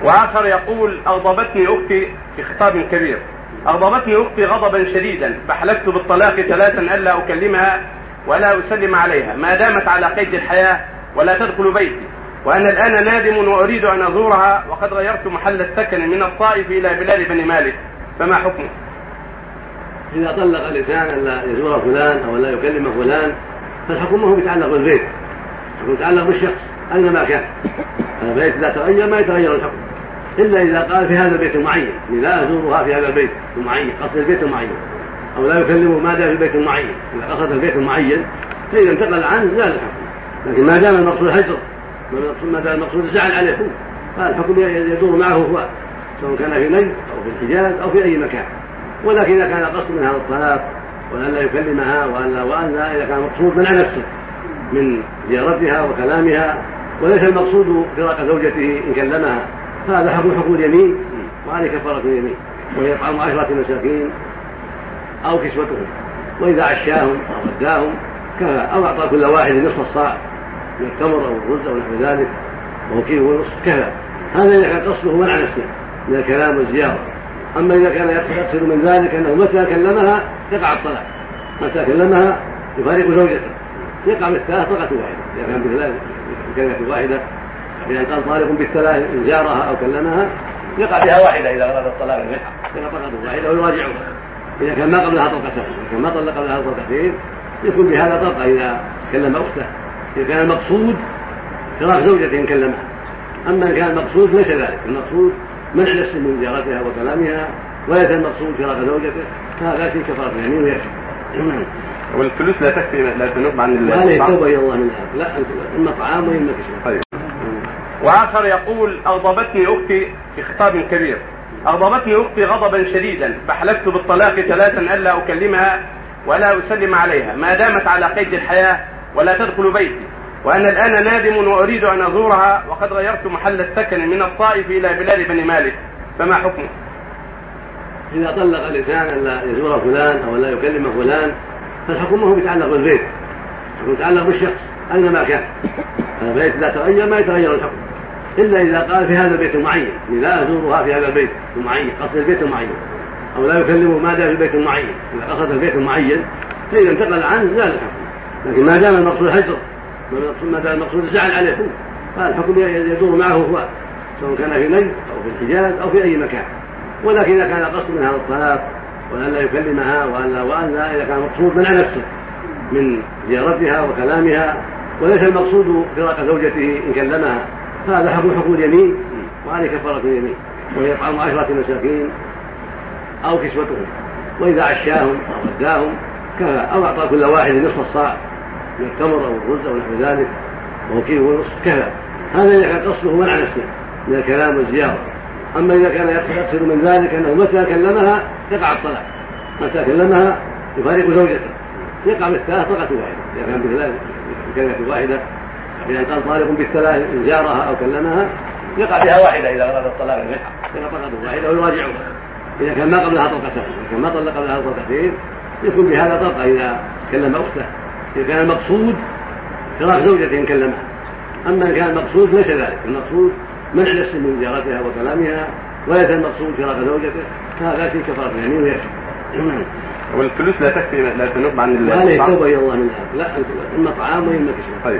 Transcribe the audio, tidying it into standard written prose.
وآخر يقول: أغضبتني أختي في خطاب كبير، أغضبتني أختي غضبا شديدا، فحلفت بالطلاق 3 ألا أكلمها ولا أسلم عليها ما دامت على قيد الحياة ولا تدخل بيتي، وأنا الآن نادم وأريد أن أزورها، وقد غيرت محل السكن من الطائف إلى بلاد بني مالك، فما حكمه؟ إذا طلق الإنسان ألا يزور فلان أو لا يكلم فلان فالحكم هو يتعلق بالبيت، يتعلق بالشخص أينما كان. البيت إذا تغير ما يتغير الحكم، إلا إذا قال في هذا البيت المعين لا أزورها في هذا البيت المعين، قصد البيت المعين، أو لا يكلمه ما دام في البيت المعين. إذا قصد البيت المعين فإذا انتقل عنه لا الحكم، لكن ما دام المقصود الهجر، ما دام المقصود الزعل عليه فالحكم يدور معه هو، سواء كان في نجد أو في الحجاز أو في أي مكان. ولكن إذا كان قصد من هذا الطلاق وأن لا يكلمها وأن إذا كان مقصود منع نفسه من زيارتها وكلامها، وليس المقصود فراق زوجته إن كلمها، فهذا حكم اليمين، وعليه كفارة اليمين، وهي إطعام 10 مساكين أو كسوتهم، وإذا عشاهم أو غداهم كفى، أو أعطى كل واحد نصف الصاع من التمر أو الرز أو نحو ذلك وهو كيلو ونصف كفى. هذا إذا كان قصده منع نفسه من الكلام والزيارة. أما إذا كان يقصد من ذلك أنه متى كلمها يقع الطلاق، متى كلمها يفارق زوجته، يقع بالثلاث طلقة واحدة. إذا كان بكلمة واحدة، إذا كان طالق بالثلاث إن زارها أو كلمها يقع بها واحدة. إذا أراد الطلاق يقع طلقة واحدة ويراجعها. إذا كان ما قبلها طلقتين، إذا كان ما طلق قبلها طلقتين يكون بهذا طلقة إذا كلم أخته، إذا كان المقصود فراق زوجته إن كلمها. أما إن كان المقصود ليس ذلك، المقصود منع نفسه من زيارتها وكلامها، وليس المقصود فراق زوجته، فهذا في كفارة اليمين ويكفي. والفلوس لا تكفي، لا تنوب عن هذه توبة إلى الله منها، لا إما طعام وإما كسوة. وآخر يقول: أغضبتني أختي في خطاب كبير، أغضبتني أختي غضبا شديدا، فحلفت بالطلاق 3 ألا أكلمها ولا أسلم عليها ما دامت على قيد الحياة ولا تدخل بيتي، وأنا الآن نادم وأريد أن أزورها، وقد غيرت محل السكن من الطائف إلى بلاد بني مالك، فما حكمه؟ إذا طلق الإنسان ألا يزور فلان أو لا يكلم فلان فالحكم هو يتعلق بالبيت، يتعلق بالشخص أينما كان. البيت إذا تغير ما يتغير الحكم، إلا إذا قال في هذا البيت المعين لا أزورها في هذا البيت المعين، قصد البيت المعين، أو لا يكلمه ما دام في البيت المعين. إذا قصد البيت المعين فإذا انتقل عنه لا الحكم، لكن ما دام المقصود الهجر، ما دام المقصود الزعل عليه فالحكم يدور معه هو، سواء كان في نجد أو في الحجاز أو في أي مكان. ولكن إذا كان قصد من هذا الطلاق وأن لا يكلمها وأن إذا كان مقصود منع نفسه من زيارتها وكلامها، وليس المقصود فراق زوجته إن كلمها، فهذا حكم اليمين، وعليه كفارة اليمين، وهي إطعام 10 مساكين أو كسوتهم، وإذا عشاهم أو غداهم كفى، أو أعطى كل واحد نصف الصاع من التمر أو الرز أو نحو ذلك وهو كيلو ونصف كفى. هذا إذا كان قصده منع نفسه من الكلام والزيارة. أما إذا كان يقصد من ذلك أنه متى كلمها يقع الطلاق، متى كلمها يفارق زوجته، يقع بالثلاث طلقة واحدة. إذا كان بكلمة واحدة، إذا كان طالق بالثلاث إن زارها أو كلمها يقع بها واحدة. إذا أراد الطلاق يقع طلقة واحدة ويراجعها. إذا كان ما قبلها طلقتين، إذا كان ما طلق قبلها طلقتين يكون بهذا طلقة إذا كلم أخته، إذا كان المقصود فراق زوجته إن كلمها. أما إن كان المقصود ليس ذلك، المقصود منع نفسه من زيارتها وكلامها، وليس المقصود فراق زوجته، فهذا في كفارة اليمين ويكفي. والفلوس لا تكفي، لا تنوب عن هذه توبة إلى الله منها، لا إما طعام وإما كسوة.